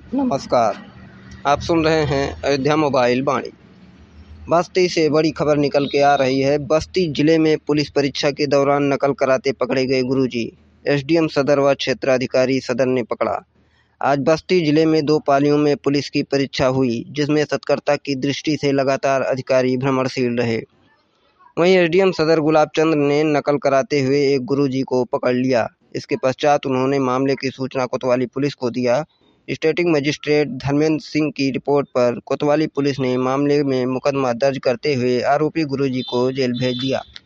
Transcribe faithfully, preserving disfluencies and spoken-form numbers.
नमस्कार, आप सुन रहे हैं अयोध्या मोबाइल वाणी। बस्ती से बड़ी खबर निकल के आ रही है। बस्ती जिले में पुलिस परीक्षा के दौरान नकल कराते पकड़े गए गुरुजी। एसडीएम सदर व क्षेत्राधिकारी सदर ने पकड़ा। आज बस्ती जिले में दो पालियों में पुलिस की परीक्षा हुई, जिसमें सतर्कता की दृष्टि से लगातार अधिकारी भ्रमणशील रहे। वहीं एसडीएम सदर गुलाबचंद ने नकल कराते हुए एक गुरुजी को पकड़ लिया। इसके पश्चात उन्होंने मामले की सूचना कोतवाली पुलिस को दिया। स्टेटिंग मजिस्ट्रेट धर्मेंद्र सिंह की रिपोर्ट पर कोतवाली पुलिस ने मामले में मुकदमा दर्ज करते हुए आरोपी गुरुजी को जेल भेज दिया।